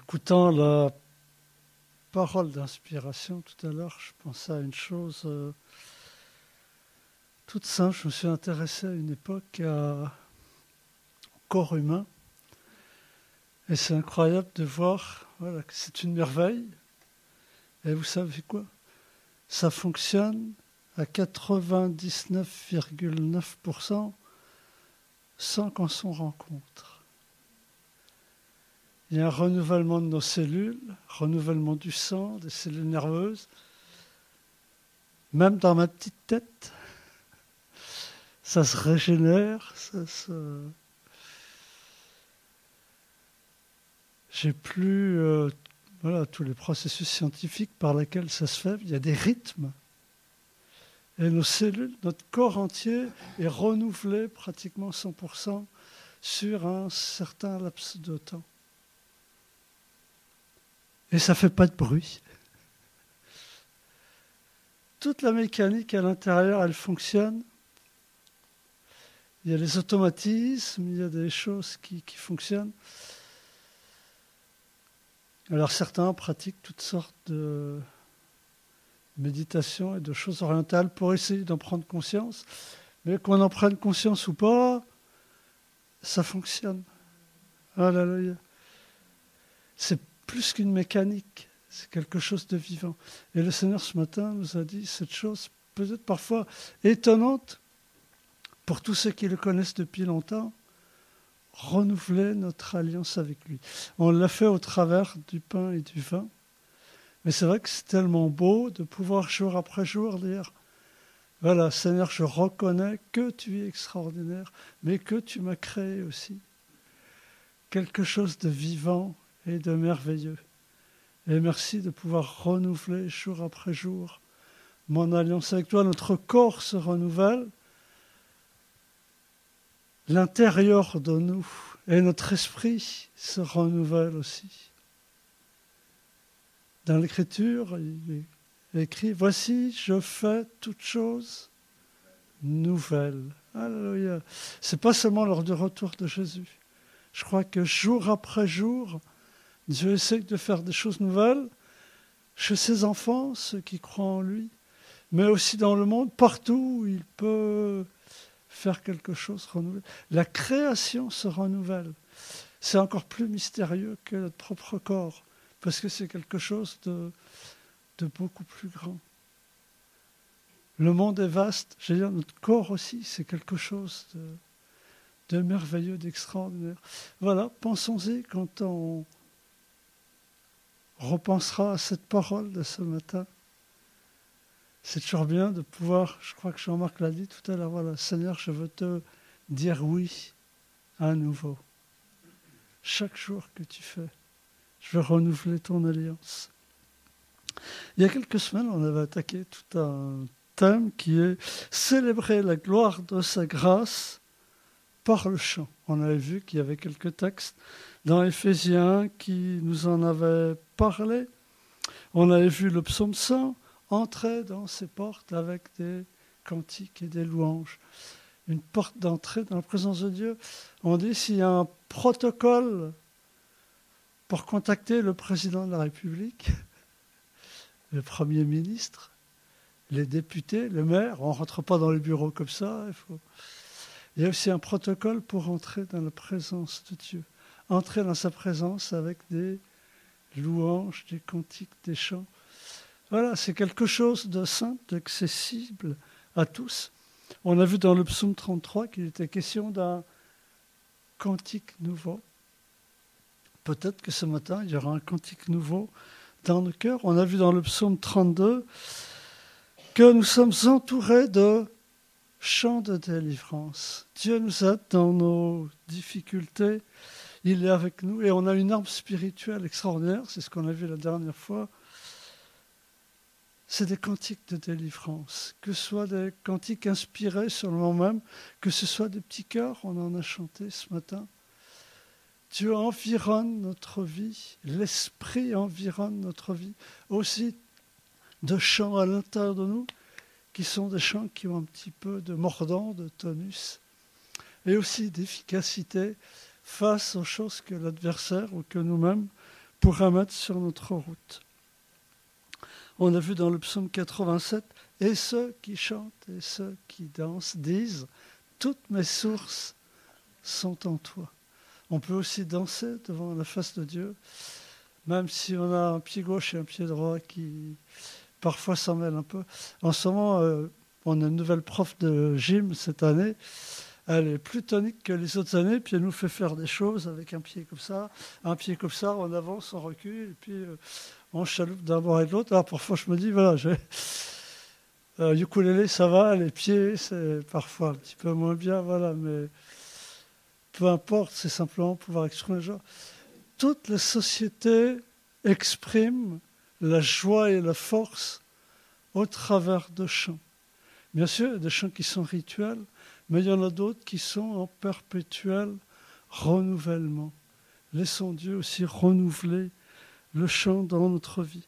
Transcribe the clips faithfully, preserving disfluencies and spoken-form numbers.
écoutant la parole d'inspiration tout à l'heure, je pensais à une chose euh, toute simple. Je me suis intéressé à une époque à, au corps humain. Et c'est incroyable de voir voilà, que c'est une merveille. Et vous savez quoi? Ça fonctionne à quatre-vingt-dix-neuf virgule neuf pour cent sans qu'on s'en rencontre. Il y a un renouvellement de nos cellules, renouvellement du sang, des cellules nerveuses. Même dans ma petite tête, ça se régénère, ça se... J'ai plus euh, voilà, tous les processus scientifiques par lesquels ça se fait. Il y a des rythmes. Et nos cellules, notre corps entier est renouvelé pratiquement cent pour cent sur un certain laps de temps. Et ça ne fait pas de bruit. Toute la mécanique à l'intérieur, elle fonctionne. Il y a les automatismes, il y a des choses qui, qui fonctionnent. Alors certains pratiquent toutes sortes de méditation et de choses orientales pour essayer d'en prendre conscience. Mais qu'on en prenne conscience ou pas, ça fonctionne. Alléluia. C'est plus qu'une mécanique, c'est quelque chose de vivant. Et le Seigneur ce matin nous a dit cette chose peut-être parfois étonnante pour tous ceux qui le connaissent depuis longtemps, renouveler notre alliance avec lui. On l'a fait au travers du pain et du vin. Mais c'est vrai que c'est tellement beau de pouvoir jour après jour dire « Voilà, Seigneur, je reconnais que tu es extraordinaire, mais que tu m'as créé aussi. Quelque chose de vivant et de merveilleux. Et merci de pouvoir renouveler jour après jour mon alliance avec toi. Notre corps se renouvelle, l'intérieur de nous et notre esprit se renouvelle aussi. » Dans l'Écriture, il est écrit « Voici, je fais toutes choses nouvelles. » Alléluia. Ce n'est pas seulement lors du retour de Jésus. Je crois que jour après jour, Dieu essaie de faire des choses nouvelles chez ses enfants, ceux qui croient en lui, mais aussi dans le monde, partout où il peut faire quelque chose renouvelé. La création se renouvelle. C'est encore plus mystérieux que notre propre corps. Parce que c'est quelque chose de, de beaucoup plus grand. Le monde est vaste, je veux dire, notre corps aussi, c'est quelque chose de, de merveilleux, d'extraordinaire. Voilà, pensons-y quand on repensera à cette parole de ce matin. C'est toujours bien de pouvoir, je crois que Jean-Marc l'a dit tout à l'heure, voilà, Seigneur, je veux te dire oui à nouveau. Chaque jour que tu fais. Je veux renouveler ton alliance. Il y a quelques semaines, on avait attaqué tout un thème qui est célébrer la gloire de sa grâce par le chant. On avait vu qu'il y avait quelques textes dans Éphésiens qui nous en avaient parlé. On avait vu le psaume cent entrer dans ses portes avec des cantiques et des louanges. Une porte d'entrée dans la présence de Dieu. On dit s'il y a un protocole pour contacter le président de la République, le Premier ministre, les députés, le maire. On ne rentre pas dans les bureaux comme ça. Il faut... il y a aussi un protocole pour entrer dans la présence de Dieu. Entrer dans sa présence avec des louanges, des cantiques, des chants. Voilà, c'est quelque chose de simple, d'accessible à tous. On a vu dans le psaume trente-trois qu'il était question d'un cantique nouveau. Peut-être que ce matin, il y aura un cantique nouveau dans nos cœurs. On a vu dans le psaume trente-deux que nous sommes entourés de chants de délivrance. Dieu nous aide dans nos difficultés. Il est avec nous et on a une arme spirituelle extraordinaire. C'est ce qu'on a vu la dernière fois. C'est des cantiques de délivrance. Que ce soit des cantiques inspirés sur le moment même, que ce soit des petits chœurs, on en a chanté ce matin. Dieu environne notre vie, l'Esprit environne notre vie, aussi de chants à l'intérieur de nous, qui sont des chants qui ont un petit peu de mordant, de tonus, et aussi d'efficacité face aux choses que l'adversaire ou que nous-mêmes pourra mettre sur notre route. On a vu dans le psaume quatre-vingt-sept, « Et ceux qui chantent et ceux qui dansent disent, toutes mes sources sont en toi. » On peut aussi danser devant la face de Dieu, même si on a un pied gauche et un pied droit qui parfois s'en mêlent un peu. En ce moment, euh, on a une nouvelle prof de gym cette année. Elle est plus tonique que les autres années, puis elle nous fait faire des choses avec un pied comme ça, un pied comme ça, on avance, on recule, et puis euh, on chaloupe d'un bord et de l'autre. Alors parfois je me dis, voilà, j'ai... Euh, ukulélé, ça va, les pieds, c'est parfois un petit peu moins bien, voilà, mais peu importe, c'est simplement pouvoir exprimer la joie. Toutes les sociétés expriment la joie et la force au travers de chants. Bien sûr, il y a des chants qui sont rituels, mais il y en a d'autres qui sont en perpétuel renouvellement. Laissons Dieu aussi renouveler le chant dans notre vie.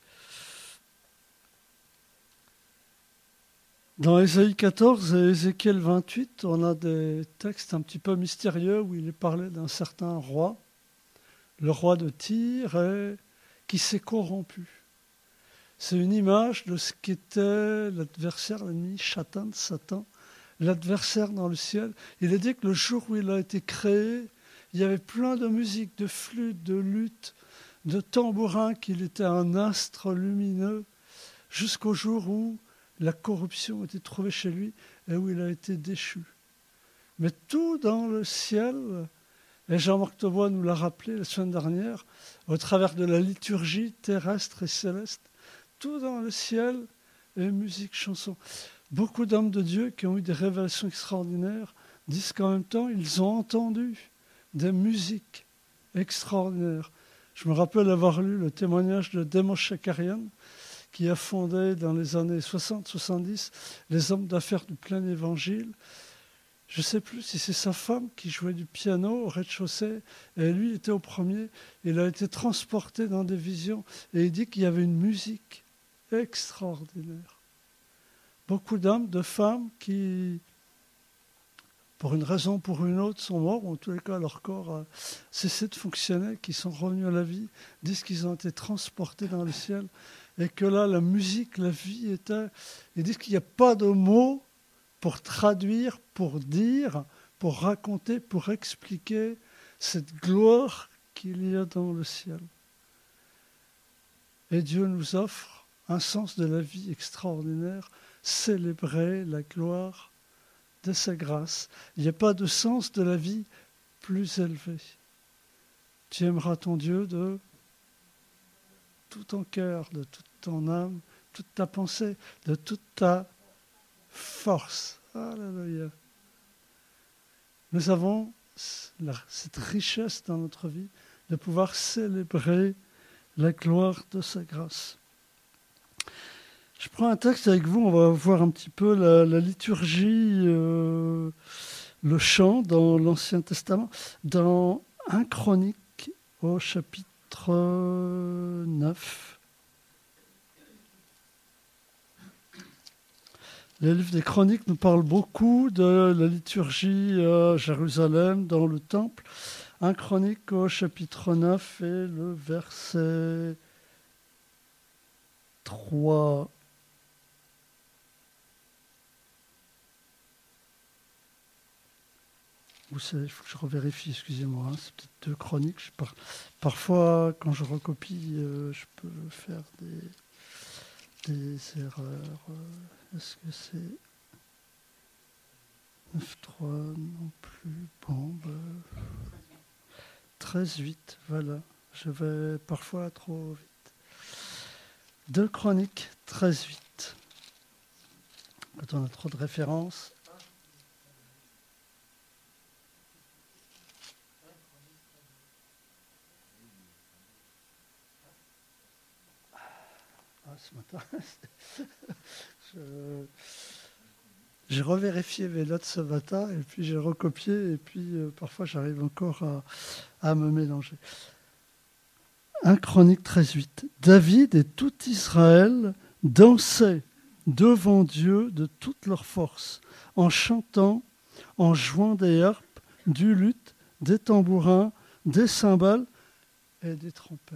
Dans Ésaïe quatorze et Ézéchiel vingt-huit, on a des textes un petit peu mystérieux où il est parlé d'un certain roi, le roi de Tyr, et qui s'est corrompu. C'est une image de ce qu'était l'adversaire, l'ennemi, Satan, Satan, l'adversaire dans le ciel. Il est dit que le jour où il a été créé, il y avait plein de musique, de flûtes, de luttes, de tambourins, qu'il était un astre lumineux, jusqu'au jour où la corruption a été trouvée chez lui et où il a été déchu. Mais tout dans le ciel, et Jean-Marc Taubois nous l'a rappelé la semaine dernière, au travers de la liturgie terrestre et céleste, tout dans le ciel est musique, chanson. Beaucoup d'hommes de Dieu qui ont eu des révélations extraordinaires disent qu'en même temps, ils ont entendu des musiques extraordinaires. Je me rappelle avoir lu le témoignage de Demos Shakarian, qui a fondé dans les années soixante soixante-dix les hommes d'affaires du plein évangile. Je ne sais plus si c'est sa femme qui jouait du piano au rez-de-chaussée, et lui était au premier. Il a été transporté dans des visions, et il dit qu'il y avait une musique extraordinaire. Beaucoup d'hommes, de femmes qui, pour une raison ou pour une autre, sont morts, ou en tous les cas leur corps a cessé de fonctionner, qui sont revenus à la vie, disent qu'ils ont été transportés dans le ciel, et que là, la musique, la vie était... Ils disent qu'il n'y a pas de mots pour traduire, pour dire, pour raconter, pour expliquer cette gloire qu'il y a dans le ciel. Et Dieu nous offre un sens de la vie extraordinaire, célébrer la gloire de sa grâce. Il n'y a pas de sens de la vie plus élevé. Tu aimeras ton Dieu de tout ton cœur, de toute ton âme, toute ta pensée, de toute ta force. Alléluia. Nous avons cette richesse dans notre vie de pouvoir célébrer la gloire de sa grâce. Je prends un texte avec vous, on va voir un petit peu la, la liturgie, euh, le chant dans l'Ancien Testament, dans un Chronique au chapitre neuf. Les livres des Chroniques nous parlent beaucoup de la liturgie à Jérusalem, dans le temple. un Chronique au chapitre neuf et le verset trois. Vous savez, il faut que je revérifie, excusez-moi, hein, c'est peut-être deux Chroniques. Je par... Parfois, quand je recopie, euh, je peux faire des, des erreurs. Est-ce que c'est neuf trois non plus? Bon, bah... treize huit, voilà. Je vais parfois trop vite. deux Chroniques, treize huit. Quand on a trop de références. Ah, ce matin, je... j'ai revérifié mes notes ce matin et puis j'ai recopié et puis euh, parfois j'arrive encore à, à me mélanger. un Chronique treize huit. David et tout Israël dansaient devant Dieu de toute leur force, en chantant, en jouant des harpes, du luth, des tambourins, des cymbales et des trompettes.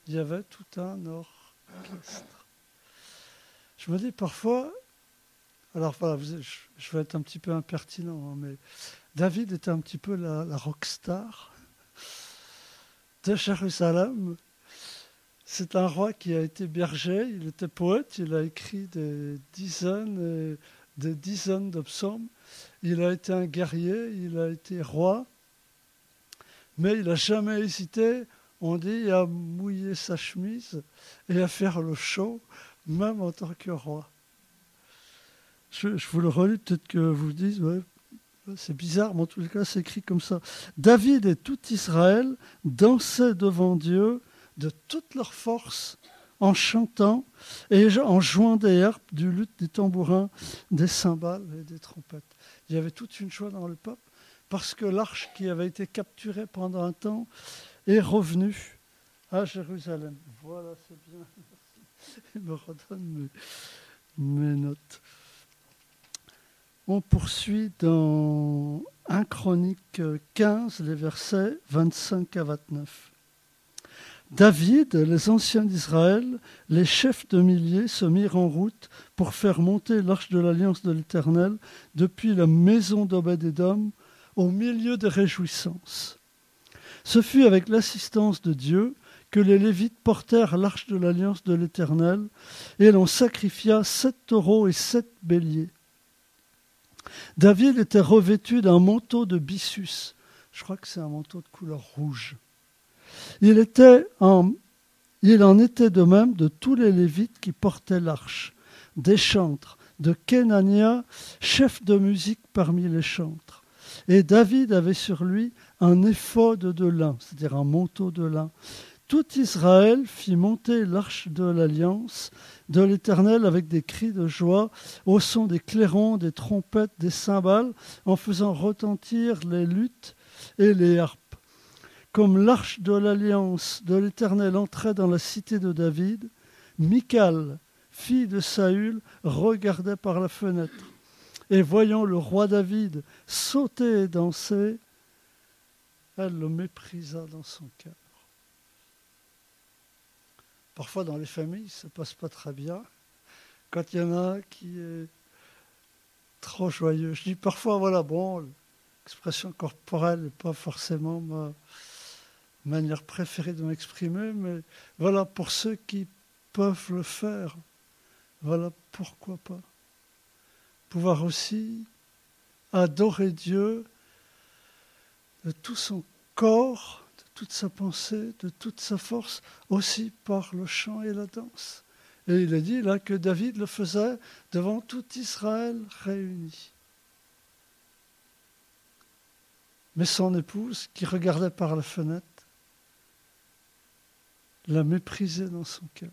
il y avait tout un orchestre. Je me dis parfois, alors voilà, vous- je, je vais être un petit peu impertinent, hein, mais David était un petit peu la, la rockstar de Jérusalem. C'est un roi qui a été berger, il était poète, il a écrit des dizaines et des dizaines de psaumes. Il a été un guerrier, il a été roi, mais il n'a jamais hésité, on dit, à mouiller sa chemise et à faire le show, même en tant que roi. Je, je vous le relis, peut-être que vous vous dites, ouais, c'est bizarre, mais en tout cas, c'est écrit comme ça. David et tout Israël dansaient devant Dieu de toute leur force en chantant et en jouant des harpes, du luth, des tambourins, des cymbales et des trompettes. Il y avait toute une joie dans le peuple parce que l'arche qui avait été capturée pendant un temps est revenue à Jérusalem. Voilà, c'est bien. Il me redonne mes, mes notes. On poursuit dans un Chronique quinze, les versets vingt-cinq à vingt-neuf. David, les anciens d'Israël, les chefs de milliers se mirent en route pour faire monter l'arche de l'alliance de l'Éternel depuis la maison d'Obed-Édom au milieu des réjouissances. Ce fut avec l'assistance de Dieu que les Lévites portèrent l'arche de l'alliance de l'Éternel et l'on sacrifia sept taureaux et sept béliers. David était revêtu d'un manteau de byssus. Je crois que c'est un manteau de couleur rouge. Il, était en, il en était de même de tous les Lévites qui portaient l'arche, des chantres, de Kenania, chef de musique parmi les chantres. Et David avait sur lui un éphod de lin, c'est-à-dire un manteau de lin. Tout Israël fit monter l'arche de l'alliance de l'Éternel avec des cris de joie, au son des clairons, des trompettes, des cymbales, en faisant retentir les luths et les harpes. Comme l'arche de l'alliance de l'Éternel entrait dans la cité de David, Michal, fille de Saül, regardait par la fenêtre. Et voyant le roi David sauter et danser, elle le méprisa dans son cœur. Parfois, dans les familles, ça ne passe pas très bien. Quand il y en a un qui est trop joyeux. Je dis parfois, voilà, bon, l'expression corporelle n'est pas forcément ma manière préférée de m'exprimer, mais voilà, pour ceux qui peuvent le faire, voilà, pourquoi pas. Pouvoir aussi adorer Dieu de tout son corps, de toute sa pensée, de toute sa force, aussi par le chant et la danse. Et il est dit là que David le faisait devant tout Israël réuni. Mais son épouse, qui regardait par la fenêtre, l'a méprisé dans son cœur.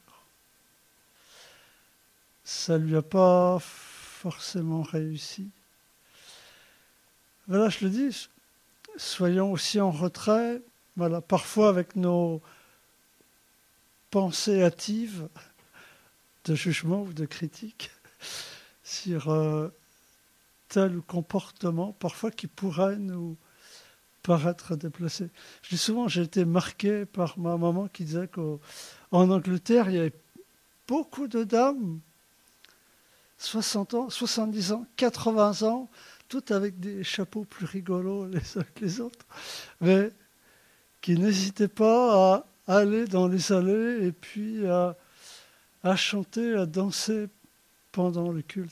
Ça ne lui a pas forcément réussi. Voilà, je le dis, soyons aussi en retrait, voilà, parfois avec nos pensées hâtives de jugement ou de critique sur euh, tel comportement, parfois qui pourrait nous paraître déplacé. Je dis souvent, j'ai été marqué par ma maman qui disait qu'en Angleterre, il y avait beaucoup de dames, soixante ans, soixante-dix ans, quatre-vingts ans, toutes avec des chapeaux plus rigolos les uns que les autres, mais qui n'hésitaient pas à aller dans les allées et puis à, à chanter, à danser pendant le culte.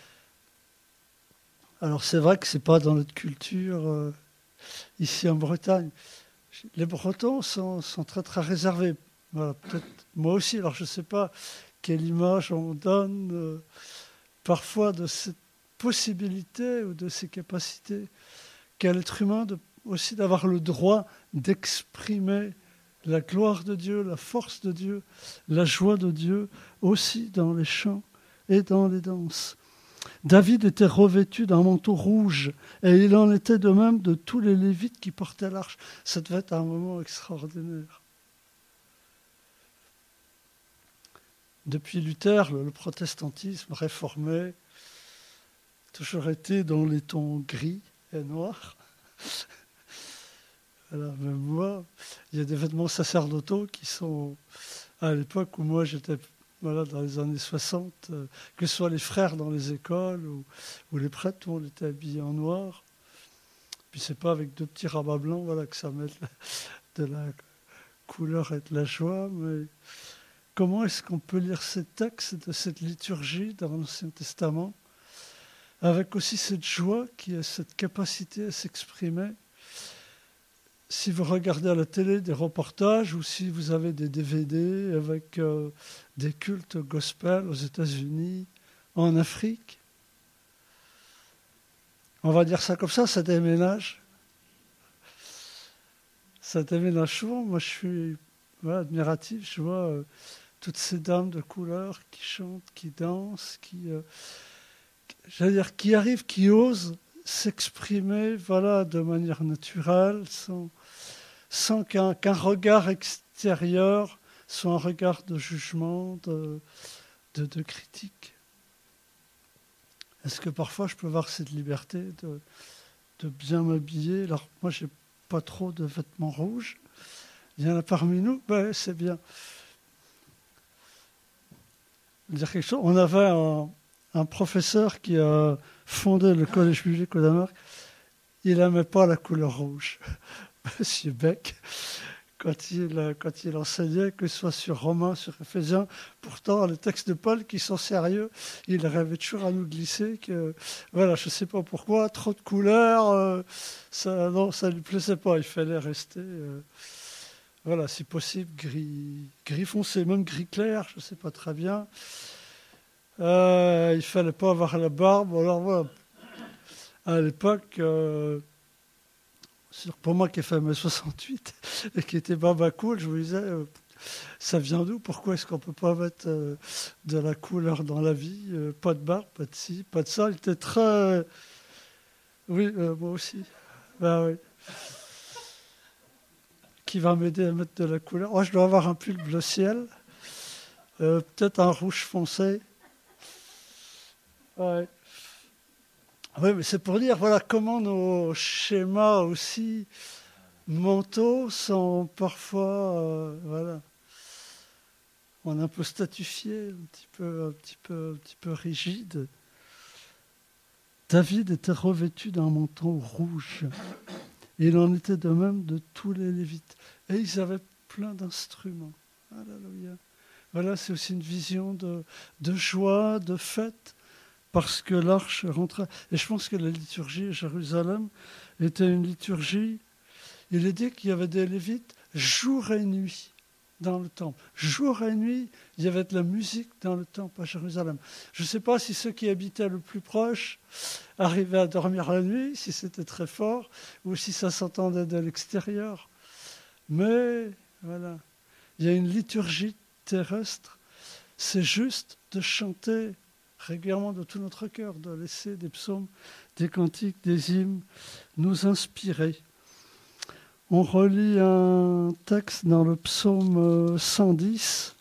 Alors c'est vrai que ce n'est pas dans notre culture euh, ici en Bretagne. Les Bretons sont, sont très très réservés. Voilà, peut-être moi aussi, alors je ne sais pas quelle image on donne euh, parfois de cette possibilité ou de ces capacités qu'a l'être humain de, aussi d'avoir le droit d'exprimer la gloire de Dieu, la force de Dieu, la joie de Dieu, aussi dans les chants et dans les danses. David était revêtu d'un manteau rouge et il en était de même de tous les Lévites qui portaient l'arche. Ça devait être un moment extraordinaire. Depuis Luther, le protestantisme réformé a toujours été dans les tons gris et noirs. Alors, même moi, il y a des vêtements sacerdotaux qui sont, à l'époque où moi j'étais voilà, dans les années soixante, euh, que ce soit les frères dans les écoles ou, ou les prêtres, tout le monde était habillé en noir. Puis c'est pas avec deux petits rabats blancs voilà, que ça met de la couleur et de la joie. Mais comment est-ce qu'on peut lire ces textes de cette liturgie dans l'Ancien Testament avec aussi cette joie qui a cette capacité à s'exprimer? Si vous regardez à la télé des reportages ou si vous avez des D V D avec euh, des cultes gospel aux États-Unis, en Afrique, on va dire ça comme ça, ça déménage. Ça déménage souvent. Moi, je suis voilà, admiratif. Je vois euh, toutes ces dames de couleur qui chantent, qui dansent, qui, euh, j'allais dire, qui arrivent, qui osent s'exprimer voilà, de manière naturelle, sans... sans qu'un, qu'un regard extérieur soit un regard de jugement, de, de, de critique. Est-ce que parfois je peux avoir cette liberté de, de bien m'habiller? Alors moi, je n'ai pas trop de vêtements rouges. Il y en a parmi nous, ben, c'est bien. Dire quelque chose. On avait un, un professeur qui a fondé le collège biblique au Danemark. Il n'aimait pas la couleur rouge. Monsieur Beck, quand il, quand il enseignait, que ce soit sur Romains, sur Éphésiens, pourtant les textes de Paul qui sont sérieux, il rêvait toujours à nous glisser que, voilà, je ne sais pas pourquoi, trop de couleurs, euh, ça, non, ça ne lui plaisait pas, il fallait rester, euh, voilà, si possible, gris, gris foncé, même gris clair, je ne sais pas très bien. Euh, il ne fallait pas avoir la barbe, alors voilà, à l'époque... Euh, pour moi qui ai fait mes soixante-huit et qui était baba cool, je me disais, euh, ça vient d'où? Pourquoi est-ce qu'on ne peut pas mettre euh, de la couleur dans la vie? euh, Pas de barbe, pas de ci, pas de ça. Il était très... Oui, euh, moi aussi. Ben, oui. Qui va m'aider à mettre de la couleur? Moi, je dois avoir un pull bleu ciel, euh, peut-être un rouge foncé. Ouais. Oui, mais c'est pour dire voilà, comment nos schémas aussi mentaux sont parfois, euh, voilà, on est un peu statifié, un petit peu, un petit peu, un petit peu rigide. David était revêtu d'un manteau rouge. Et il en était de même de tous les Lévites. Et ils avaient plein d'instruments. Alléluia. Voilà, c'est aussi une vision de, de joie, de fête, parce que l'arche rentrait. Et je pense que la liturgie à Jérusalem était une liturgie. Il est dit qu'il y avait des Lévites jour et nuit dans le temple. Jour et nuit, il y avait de la musique dans le temple à Jérusalem. Je ne sais pas si ceux qui habitaient le plus proche arrivaient à dormir la nuit, si c'était très fort, ou si ça s'entendait de l'extérieur. Mais voilà, il y a une liturgie terrestre. C'est juste de chanter régulièrement de tout notre cœur, de laisser des psaumes, des cantiques, des hymnes nous inspirer. On relit un texte dans le psaume cent dix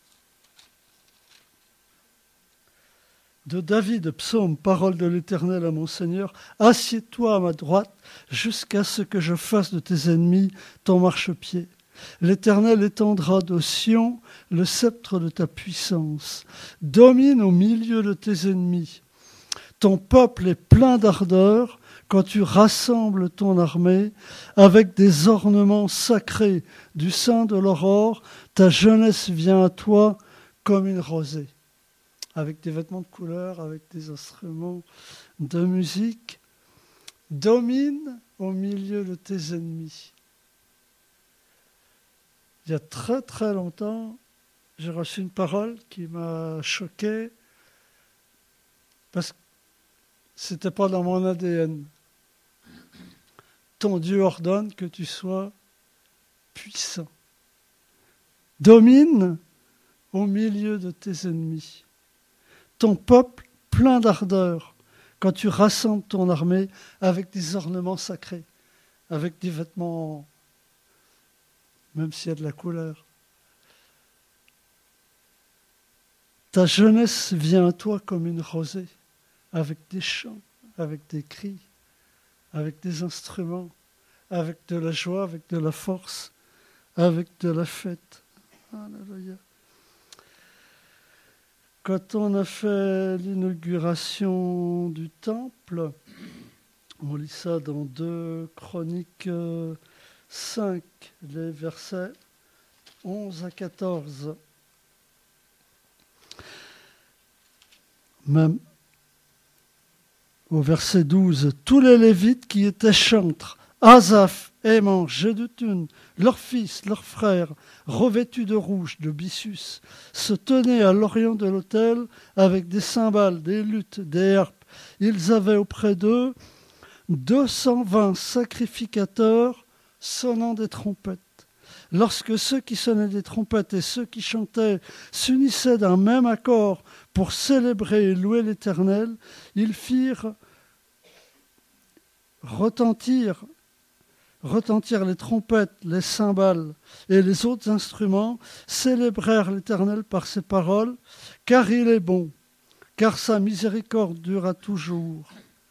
de David, psaume, parole de l'Éternel à mon Seigneur. Assieds-toi à ma droite jusqu'à ce que je fasse de tes ennemis ton marchepied. L'Éternel étendra de Sion le sceptre de ta puissance. Domine au milieu de tes ennemis. Ton peuple est plein d'ardeur quand tu rassembles ton armée avec des ornements sacrés du sein de l'aurore. Ta jeunesse vient à toi comme une rosée. Avec des vêtements de couleur, avec des instruments de musique. Domine au milieu de tes ennemis. Il y a très très longtemps, j'ai reçu une parole qui m'a choqué parce que ce n'était pas dans mon A D N. Ton Dieu ordonne que tu sois puissant. Domine au milieu de tes ennemis. Ton peuple plein d'ardeur quand tu rassembles ton armée avec des ornements sacrés, avec des vêtements, même s'il y a de la couleur. Ta jeunesse vient à toi comme une rosée, avec des chants, avec des cris, avec des instruments, avec de la joie, avec de la force, avec de la fête. Alléluia. Quand on a fait l'inauguration du temple, on lit ça dans deux Chroniques cinq, les versets onze à quatorze. Même au verset douze, tous les Lévites qui étaient chantres, Asaph, Héman, Jeduthun, leurs fils, leurs frères, revêtus de rouge, de byssus, se tenaient à l'orient de l'autel avec des cymbales, des luttes, des harpes. Ils avaient auprès d'eux deux cent vingt sacrificateurs sonnant des trompettes. Lorsque ceux qui sonnaient des trompettes et ceux qui chantaient s'unissaient d'un même accord pour célébrer et louer l'Éternel, ils firent retentir, retentir les trompettes, les cymbales et les autres instruments, célébrèrent l'Éternel par ces paroles, « Car il est bon, car sa miséricorde durera toujours. »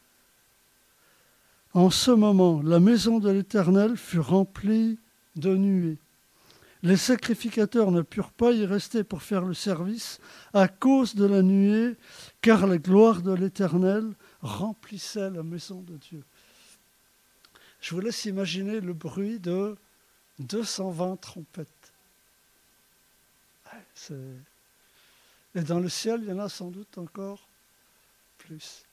En ce moment, la maison de l'Éternel fut remplie de nuées. Les sacrificateurs ne purent pas y rester pour faire le service à cause de la nuée, car la gloire de l'Éternel remplissait la maison de Dieu. Je vous laisse imaginer le bruit de deux cent vingt trompettes. C'est... Et dans le ciel, il y en a sans doute encore plus.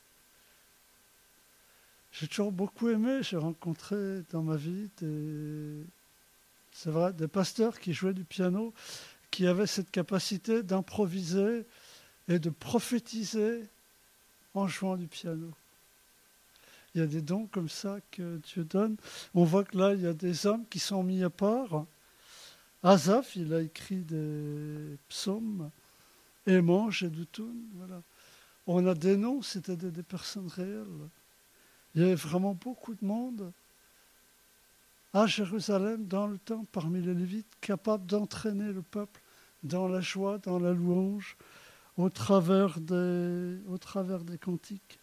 J'ai toujours beaucoup aimé, j'ai rencontré dans ma vie des... C'est vrai, des pasteurs qui jouaient du piano, qui avaient cette capacité d'improviser et de prophétiser en jouant du piano. Il y a des dons comme ça que Dieu donne. On voit que là, il y a des hommes qui sont mis à part. Asaph, il a écrit des psaumes. Héman, Jeduthun, voilà. On a des noms, c'était des, des personnes réelles. Il y avait vraiment beaucoup de monde à Jérusalem, dans le temple, parmi les Lévites, capables d'entraîner le peuple dans la joie, dans la louange, au travers des, au travers des cantiques.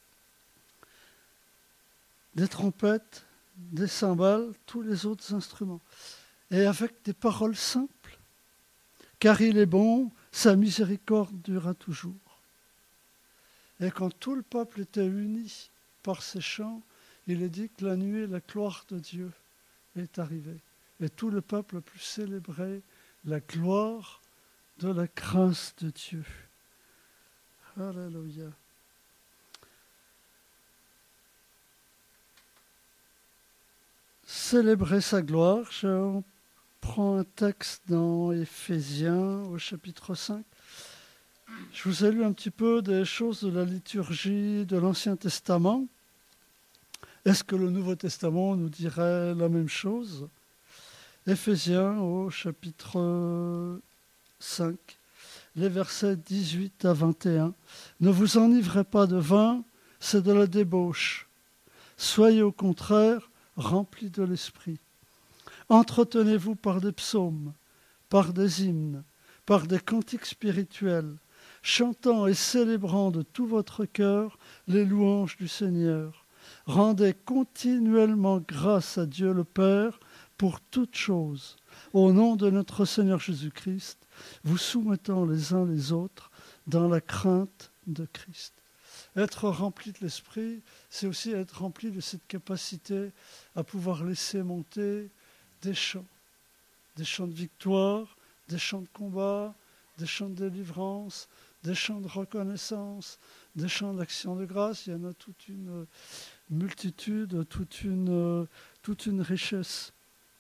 Des trompettes, des cymbales, tous les autres instruments. Et avec des paroles simples. Car il est bon, sa miséricorde durera toujours. Et quand tout le peuple était uni par ces chants, il est dit que la nuée, la gloire de Dieu est arrivée. Et tout le peuple a pu célébrer la gloire de la grâce de Dieu. Alléluia. Célébrer sa gloire, je prends un texte dans Éphésiens au chapitre cinq. Je vous ai lu un petit peu des choses de la liturgie de l'Ancien Testament. Est-ce que le Nouveau Testament nous dirait la même chose? Éphésiens au chapitre cinq, les versets dix-huit à vingt et un. Ne vous enivrez pas de vin, c'est de la débauche. Soyez au contraire remplis de l'esprit. Entretenez-vous par des psaumes, par des hymnes, par des cantiques spirituels, chantant et célébrant de tout votre cœur les louanges du Seigneur. Rendez continuellement grâce à Dieu le Père pour toutes choses, au nom de notre Seigneur Jésus-Christ, vous soumettant les uns les autres dans la crainte de Christ. Être rempli de l'Esprit, c'est aussi être rempli de cette capacité à pouvoir laisser monter des chants, des chants de victoire, des chants de combat, des chants de délivrance, des chants de reconnaissance, des chants d'action de grâce. Il y en a toute une multitude, toute une, toute une richesse.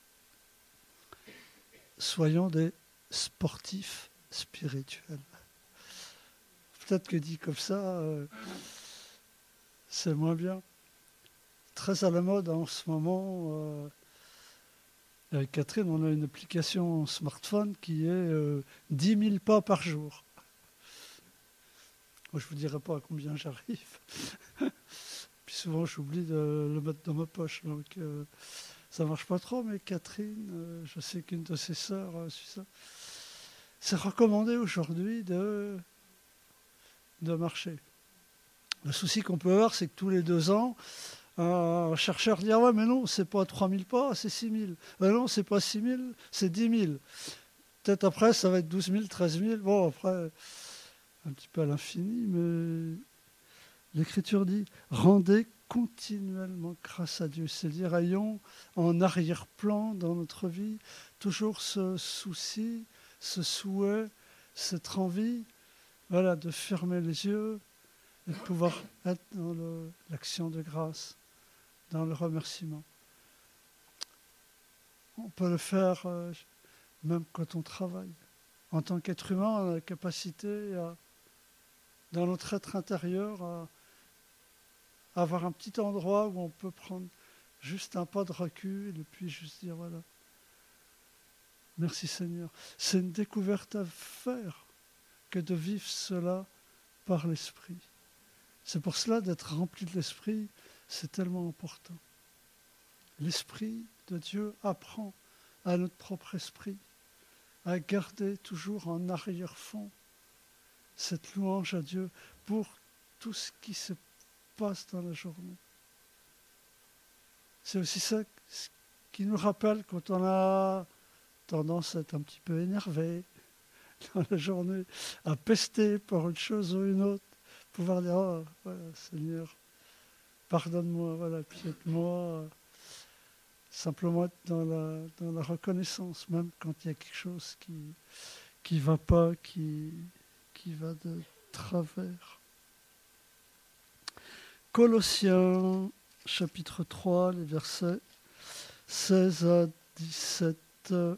Soyons des sportifs spirituels. Peut-être que dit comme ça, euh, c'est moins bien. Très à la mode en ce moment, euh, avec Catherine, on a une application smartphone qui est euh, dix mille pas par jour. Moi, je ne vous dirai pas à combien j'arrive. Puis souvent, j'oublie de le mettre dans ma poche. Donc, euh, ça ne marche pas trop. Mais Catherine, euh, je sais qu'une de ses sœurs euh, suit ça. C'est recommandé aujourd'hui de, de marcher. Le souci qu'on peut avoir, c'est que tous les deux ans, Un chercheur dit « Ah ouais, mais non, c'est pas trois mille pas, c'est six mille. Ben non, c'est pas six mille, c'est dix mille. Peut-être après, ça va être douze mille, treize mille. Bon, après, un petit peu à l'infini, mais l'Écriture dit « Rendez continuellement grâce à Dieu ». C'est-à-dire, ayons en arrière-plan dans notre vie toujours ce souci, ce souhait, cette envie, voilà, de fermer les yeux et de pouvoir être dans le, l'action de grâce, dans le remerciement. On peut le faire euh, même quand on travaille. En tant qu'être humain, on a la capacité, à, dans notre être intérieur, à, à avoir un petit endroit où on peut prendre juste un pas de recul et puis juste dire voilà, merci Seigneur. C'est une découverte à faire que de vivre cela par l'Esprit. C'est pour cela d'être rempli de l'Esprit, c'est tellement important. L'Esprit de Dieu apprend à notre propre esprit à garder toujours en arrière-fond cette louange à Dieu pour tout ce qui se passe dans la journée. C'est aussi ça qui nous rappelle quand on a tendance à être un petit peu énervé dans la journée, à pester pour une chose ou une autre, pouvoir dire « Oh, voilà, Seigneur, pardonne-moi, voilà, puis aide-moi ». Simplement être dans la, dans la reconnaissance, même quand il y a quelque chose qui qui va pas, qui, qui va de travers. Colossiens, chapitre trois, les versets seize à dix-sept. Je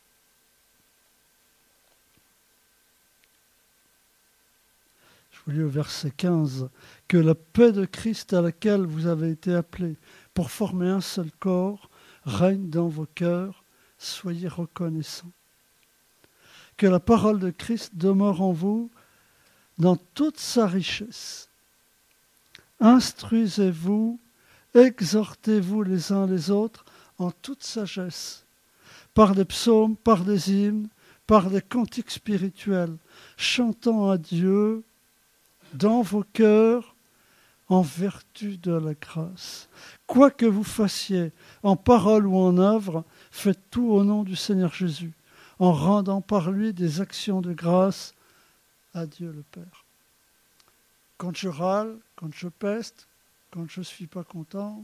vous lis au verset quinze. « Que la paix de Christ à laquelle vous avez été appelés pour former un seul corps règne dans vos cœurs, soyez reconnaissants. Que la parole de Christ demeure en vous dans toute sa richesse. Instruisez-vous, exhortez-vous les uns les autres en toute sagesse, par des psaumes, par des hymnes, par des cantiques spirituels, chantant à Dieu dans vos cœurs en vertu de la grâce. Quoi que vous fassiez, en parole ou en œuvre, faites tout au nom du Seigneur Jésus, en rendant par lui des actions de grâce à Dieu le Père. » Quand je râle, quand je peste, quand je ne suis pas content,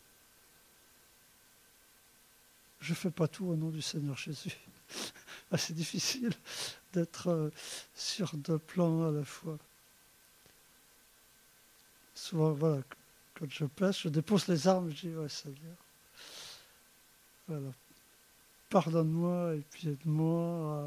je ne fais pas tout au nom du Seigneur Jésus. C'est difficile d'être sur deux plans à la fois. Souvent, voilà, quand je pêche, je dépose les armes, je dis, ouais, Seigneur, voilà, pardonne-moi et puis aide-moi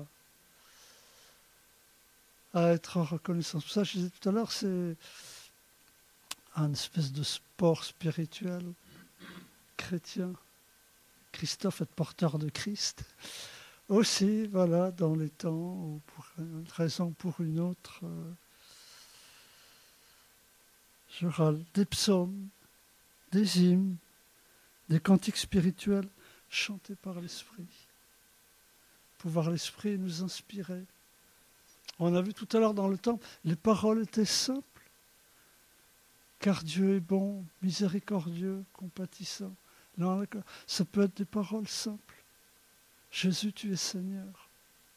à, à être reconnaissant. Pour ça, je disais tout à l'heure, c'est un espèce de sport spirituel chrétien. Christophe est porteur de Christ. Aussi, voilà, dans les temps, ou pour une raison ou pour une autre, euh, je râle des psaumes, des hymnes, des cantiques spirituels chantés par l'Esprit. Pouvoir l'Esprit nous inspirer. On a vu tout à l'heure dans le temps, les paroles étaient simples. Car Dieu est bon, miséricordieux, compatissant. Là, ça peut être des paroles simples. Jésus, tu es Seigneur.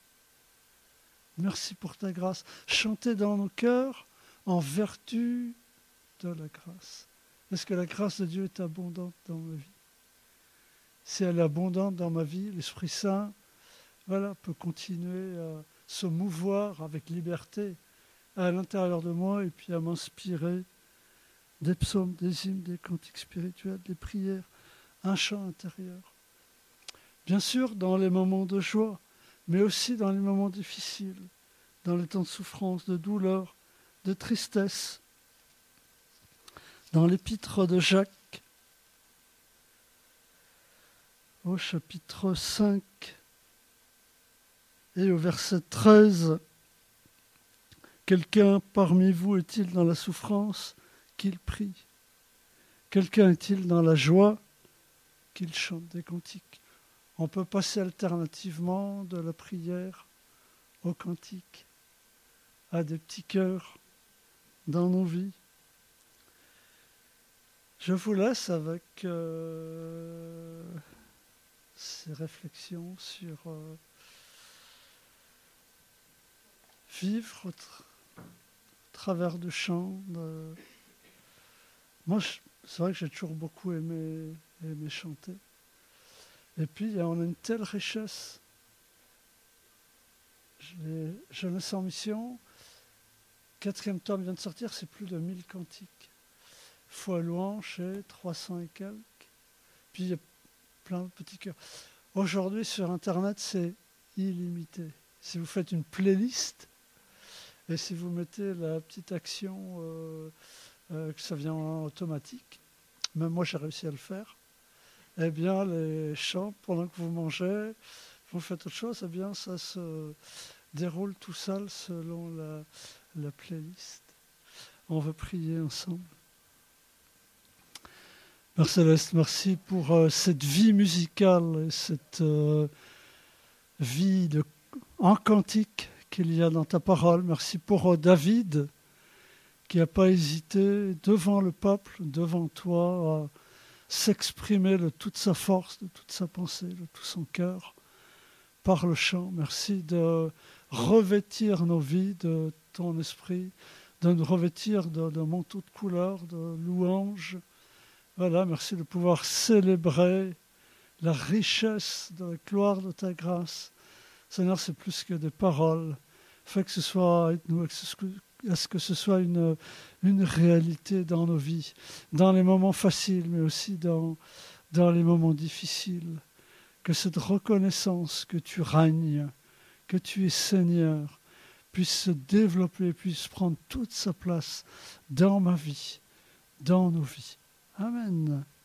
Merci pour ta grâce. Chantez dans nos cœurs en vertu de la grâce. Est-ce que la grâce de Dieu est abondante dans ma vie? Si elle est abondante dans ma vie, l'Esprit Saint, voilà, peut continuer à se mouvoir avec liberté à l'intérieur de moi et puis à m'inspirer des psaumes, des hymnes, des cantiques spirituels, des prières, un chant intérieur. Bien sûr, dans les moments de joie, mais aussi dans les moments difficiles, dans les temps de souffrance, de douleur, de tristesse. Dans l'épître de Jacques, au chapitre cinq et au verset treize, « Quelqu'un parmi vous est-il dans la souffrance ? Qu'il prie. Quelqu'un est-il dans la joie ? Qu'il chante des cantiques. » On peut passer alternativement de la prière au cantique, à des petits cœurs dans nos vies. Je vous laisse avec euh, ces réflexions sur euh, vivre au, tra- au travers du chant. De... Moi, je- c'est vrai que j'ai toujours beaucoup aimé, aimé chanter. Et puis, on a une telle richesse. Les Jeunesse en mission, quatrième tome vient de sortir, c'est plus de mille cantiques. Foi louange, c'est trois cents et quelques. Puis il y a plein de petits cœurs. Aujourd'hui, sur Internet, c'est illimité. Si vous faites une playlist, et si vous mettez la petite action euh, euh, que ça vient en automatique, même moi j'ai réussi à le faire, eh bien les chants, pendant que vous mangez, vous faites autre chose, eh bien ça se déroule tout seul selon la, la playlist. On va prier ensemble. Père Céleste, merci pour euh, cette vie musicale et cette euh, vie de, en cantique qu'il y a dans ta parole. Merci pour euh, David qui n'a pas hésité devant le peuple, devant toi, à s'exprimer de toute sa force, de toute sa pensée, de tout son cœur par le chant. Merci de revêtir nos vies de ton esprit, de nous revêtir d'un manteau de couleur, de louange. Voilà, merci de pouvoir célébrer la richesse de la gloire de ta grâce. Seigneur, c'est plus que des paroles. Fais que ce soit avec nous, est-ce que ce soit une, une réalité dans nos vies, dans les moments faciles, mais aussi dans, dans les moments difficiles. Que cette reconnaissance que tu règnes, que tu es Seigneur, puisse se développer, puisse prendre toute sa place dans ma vie, dans nos vies. Amen.